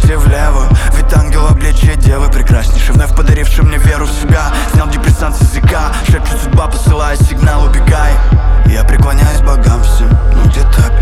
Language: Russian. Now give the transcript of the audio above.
пути влево. Ведь ангел обличье девы прекраснейший, вновь подаривший мне веру в себя. Снял депрессант с языка, шепчет судьба, посылая сигнал: убегай. Я преклоняюсь богам всем, но где-то